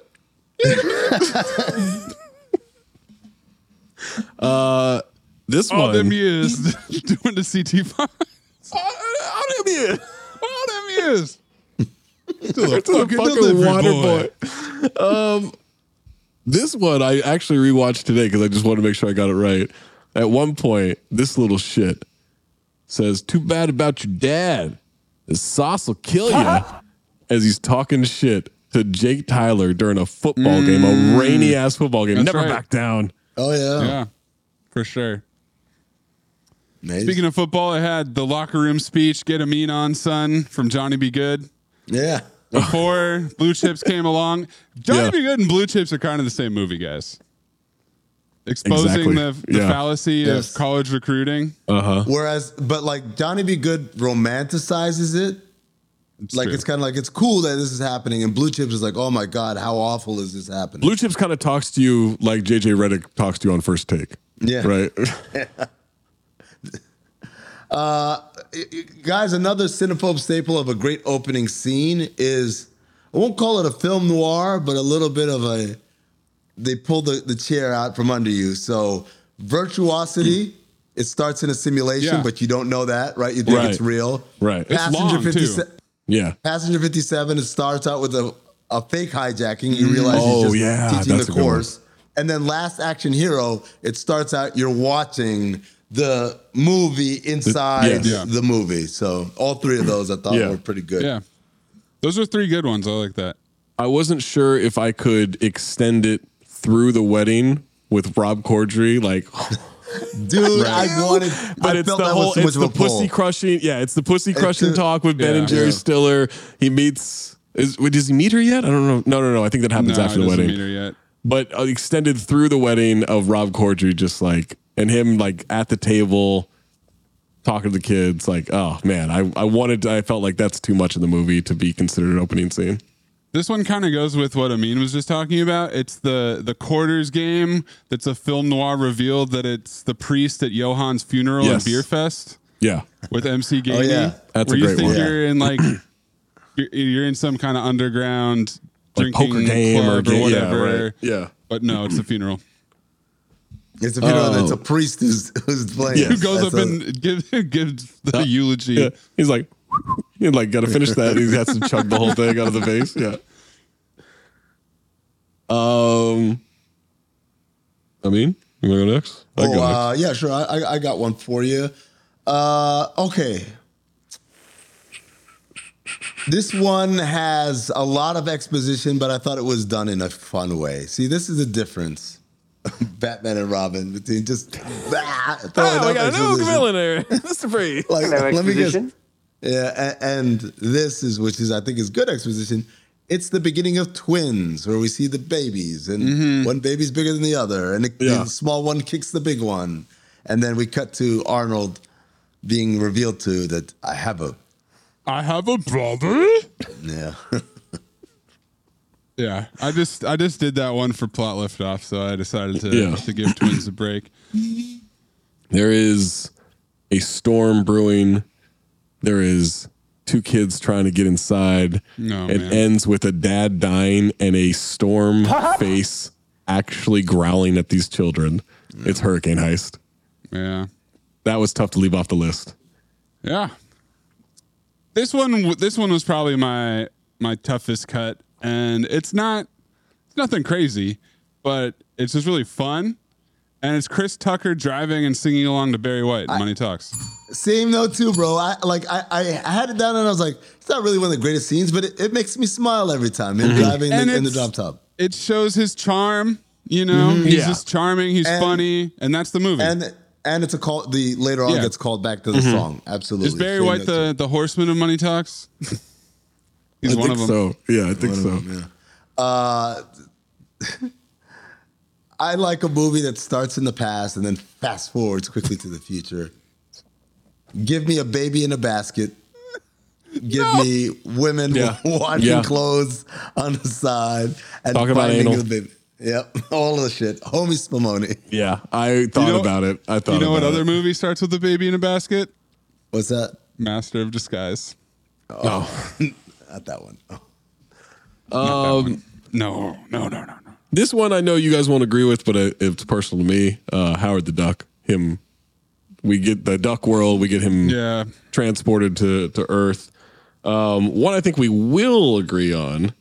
This one. All them years doing the CT5. All them years. All them years. Still a fucking water boy. This one I actually rewatched today because I just wanted to make sure I got it right. At one point, this little shit says, "Too bad about your dad. The sauce will kill you." As he's talking shit to Jake Tyler during a football game, a rainy ass football game. That's Never right. back down. Oh yeah, yeah, for sure. Speaking of football, I had the locker room speech, "Get a mean on, son," from Johnny B. Good. Yeah. Before Blue Chips came along. Johnny B. Good and Blue Chips are kind of the same movie, guys. Exposing the fallacy of college recruiting. Whereas, but like Johnny B. Good romanticizes it. It's kind of like it's cool that this is happening, and Blue Chips is like, oh my god, how awful is this happening? Blue Chips kind of talks to you like JJ Redick talks to you on First Take. Yeah. Right. Guys, another Cinephobe staple of a great opening scene is, I won't call it a film noir, but a little bit of they pull the chair out from under you. So Virtuosity, it starts in a simulation, but you don't know that, right? You think it's real. Right. Passenger it's long, 57. Yeah. Passenger 57, it starts out with a fake hijacking. You realize he's just teaching the course. And then Last Action Hero, it starts out, you're watching the movie inside the movie. So all three of those I thought were pretty good. Yeah. Those are three good ones. I like that. I wasn't sure if I could extend it through the wedding with Rob Corddry. Like, dude, I wanted, but it's the whole, it's the pussy crushing. Yeah, it's the pussy crushing talk with Ben and Jerry Stiller. He meets, does he meet her yet? I don't know. No. I think that happens after the wedding. Meet her yet. But extended through the wedding of Rob Corddry, just like, and him like at the table talking to the kids. Like, oh man, I felt like that's too much in the movie to be considered an opening scene. This one kind of goes with what Amin was just talking about. It's the quarters game that's a film noir revealed that it's the priest at Johan's funeral and Beer Fest. Yeah. With MC Gainey. Oh, yeah. That's where a great you think one. you're in like you're in some kind of underground drinking poker game club or whatever. Yeah, right. Yeah. But no, it's a funeral. It's a funeral. It's a priest who's playing. Who goes up and gives the eulogy. Yeah. He's like, you like got to finish that. He has to chug the whole thing out of the vase. Yeah. I mean, you want to go next? Yeah, sure. I got one for you. Okay. This one has a lot of exposition, but I thought it was done in a fun way. See, this is the difference. Batman and Robin between just we got no villain there. Mr. Free. Like, no let me exposition. and this is, which is I think is good exposition. It's the beginning of Twins, where we see the babies, and one baby's bigger than the other, and the small one kicks the big one, and then we cut to Arnold being revealed to that I have a brother. Yeah. Yeah, I just did that one for plot liftoff, so I decided to give Twins a break. There is a storm brewing. There is two kids trying to get inside. It ends with a dad dying and a storm face actually growling at these children. It's Hurricane Heist. Yeah, that was tough to leave off the list. Yeah, this one was probably my toughest cut. And it's nothing crazy, but it's just really fun. And it's Chris Tucker driving and singing along to Barry White when he talks. Same though too, bro. I had it down and I was like, it's not really one of the greatest scenes, but it makes me smile every time. Him driving in the drop top. It shows his charm, you know. He's just charming. He's funny, and that's the movie. And it's a call. Later on gets called back to the song. Absolutely. Is Barry White the horseman of Money Talks? He's one of them. So yeah, I think so. I like a movie that starts in the past and then fast forwards quickly to the future. Give me a baby in a basket. Give me women washing clothes on the side and talking about anal. The baby. Yep, all of the shit. Homie Spumoni. Yeah, I thought about it. You know what other movie starts with a baby in a basket? What's that? Master of Disguise. Oh. Not that one. No. This one I know you guys won't agree with, but it's personal to me. Howard the Duck. We get the Duck World. We get him transported to Earth. One I think we will agree on.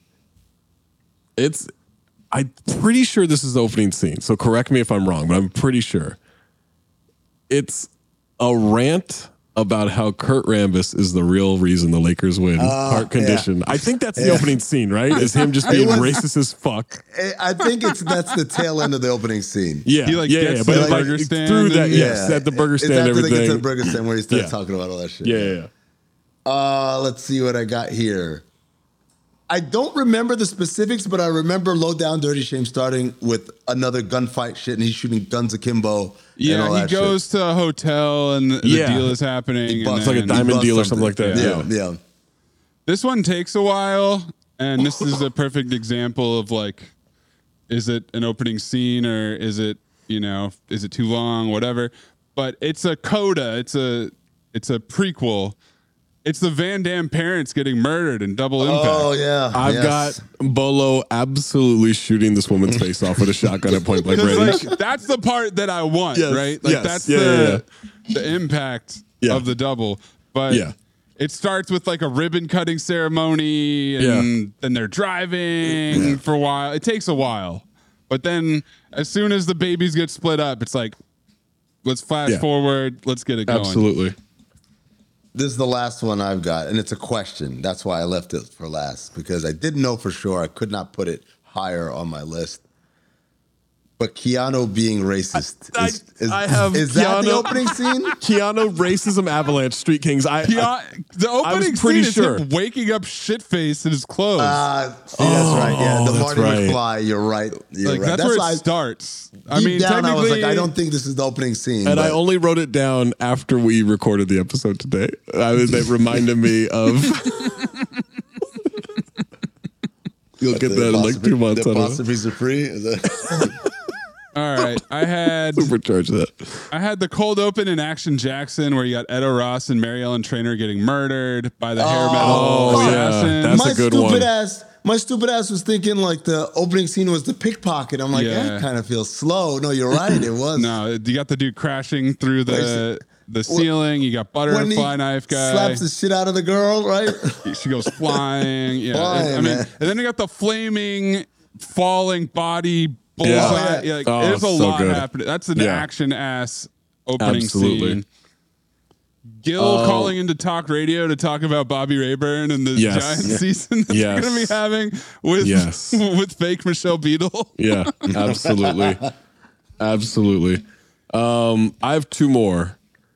I'm pretty sure this is the opening scene, so correct me if I'm wrong, but I'm pretty sure. It's a rant about how Kurt Rambis is the real reason the Lakers win. Heart condition. Yeah. I think that's the opening scene, right? Is him just being racist as fuck. I think that's the tail end of the opening scene. Yeah, He gets but to the like burger stand through that, and- yes, at the burger stand, It's after everything. they get to the burger stand where he starts talking about all that shit. Yeah. Let's see what I got here. I don't remember the specifics, but I remember Low Down Dirty Shame starting with another gunfight shit, and he's shooting guns akimbo. Yeah, and all he that goes to a hotel and the deal is happening. busts- It's like a diamond deal or something like that. Yeah. This one takes a while, and this is a perfect example of like, is it an opening scene or is it too long, whatever. But it's a coda. It's a prequel. It's the Van Damme parents getting murdered in Double Impact. Oh yeah, I've got Bolo absolutely shooting this woman's face off with a shotgun at point blank range. Like, that's the part that I want, Yes, right? Like yes, that's yeah. the impact Yeah. of the double. But it starts with like a ribbon cutting ceremony, and then they're driving for a while. It takes a while, but then as soon as the babies get split up, it's like, let's flash forward, let's get it going. Absolutely. This is the last one I've got, and it's a question. That's why I left it for last, because I didn't know for sure. I could not put it higher on my list. But Keanu being racist is that the opening scene? Keanu racism avalanche, Street Kings. The opening scene is him waking up shit faced in his clothes. See, that's right. Yeah, the that's Marty right. McFly. You're right. You're Like right. that's where why it starts. Deep down, I was like, I don't think this is the opening scene. And but I only wrote it down after we recorded the episode today. That reminded me of. You'll get that in like 2 months. The apostrophes are free. Is that? All right, I had supercharge that. I had the cold open in Action Jackson where you got Edo Ross and Mary Ellen Trainor getting murdered by the hair metal assassin. That's my a good stupid one. ass. My stupid ass was thinking like the opening scene was the pickpocket. I'm like, that kind of feels slow. No, you're right. It was. No, you got the dude crashing through the ceiling. You got Butterfly Knife guy. Slaps the shit out of the girl, right? She goes flying. Yeah, Flying, man. and then you got the flaming, falling body bullseye. Yeah. There's a so lot good. happening. That's an action ass opening Absolutely. scene. Gil calling into talk radio to talk about Bobby Rayburn and the Giants season that they're going to be having with fake Michelle Beadle. Yeah, absolutely. Absolutely. I have two more.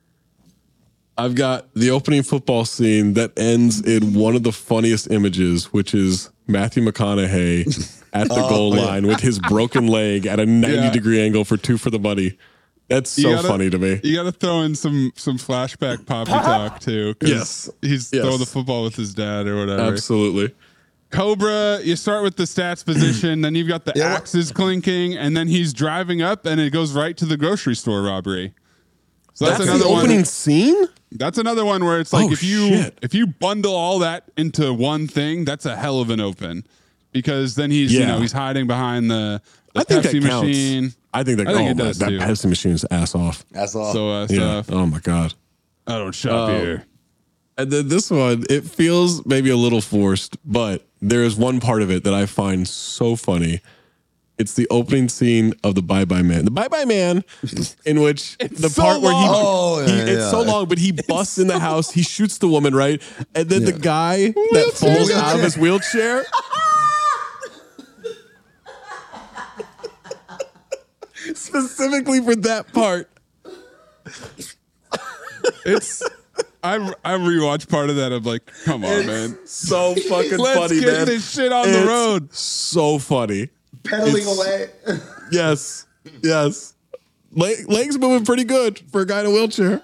I've got the opening football scene that ends in one of the funniest images, which is Matthew McConaughey at the goal line with his broken leg at a 90-degree angle for 2 for the money. That's so funny to me. You got to throw in some flashback poppy talk too. Yes. He's throwing the football with his dad or whatever. Absolutely. Cobra, you start with the stats position, then you've got the axes clinking, and then he's driving up and it goes right to the grocery store robbery. So that's another the opening one. scene? That's another one where it's like if you bundle all that into one thing, that's a hell of an open. Because then he's he's hiding behind the Pepsi machine. I think that it does that too. Pepsi machine is ass off. Ass off. So Yeah. Oh my god. I don't shop here. And then this one, it feels maybe a little forced, but there is one part of it that I find so funny. It's the opening scene of the Bye Bye Man. The Bye Bye Man, in which the so part where long. it's so long, but he busts in the house, he shoots the woman, right? And then the guy that falls out of his wheelchair. Specifically for that part. I rewatched part of that. I'm like, come on, man. So fucking Let's funny, get man. this shit on the road. So funny. Pedaling away. Yes. Yes. Legs moving pretty good for a guy in a wheelchair.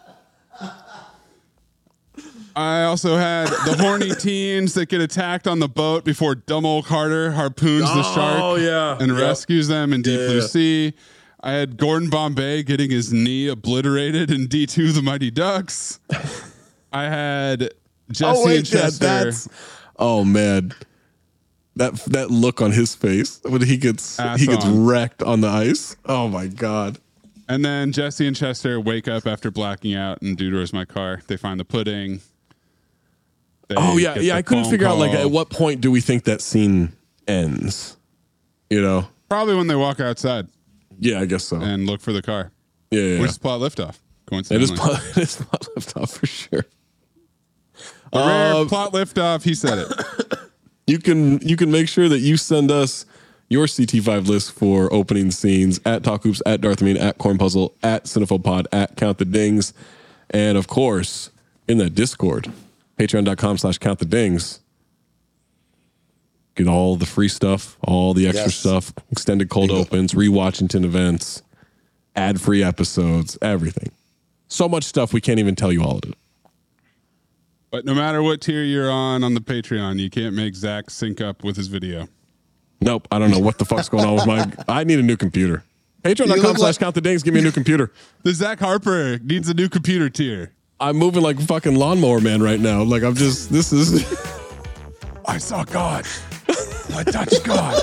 I also had the horny teens that get attacked on the boat before dumb old Carter harpoons the shark and rescues them in Deep Blue Sea. I had Gordon Bombay getting his knee obliterated in D2 The Mighty Ducks. I had Jesse and Chester. Oh man. That look on his face when he gets wrecked on the ice. Oh my god. And then Jesse and Chester wake up after blacking out and Dude, Where's My Car? They find the pudding. They get the I couldn't phone figure out like call. at what point do we think that scene ends? You know? Probably when they walk outside Yeah, I guess so. and look for the car. Yeah. Which is plot liftoff. coincidentally. It is plot liftoff for sure. A rare plot liftoff. He said it. You can make sure that you send us your CT5 list for opening scenes at Talk Hoops, at Darth Amin, at Corn Puzzle, at CinephopOd, at Count the Dings, and of course in that Discord, patreon.com/countthedings. Get all the free stuff, all the extra stuff, extended cold opens, rewatchington events, ad-free episodes, everything. So much stuff we can't even tell you all of it. But no matter what tier you're on the Patreon, you can't make Zach sync up with his video. Nope. I don't know what the fuck's going on with my... I need a new computer. Patreon.com/countthedings. Give me a new computer. The Zach Harper needs a new computer tier. I'm moving like fucking Lawnmower Man right now. Like I'm just... This is... I saw God. I touched God.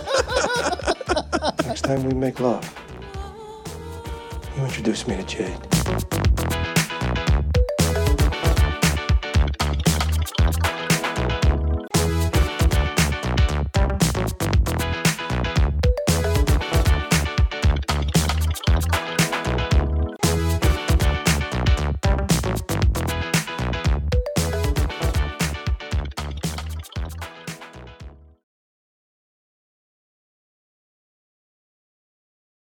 Next time we make love, you introduce me to Jade.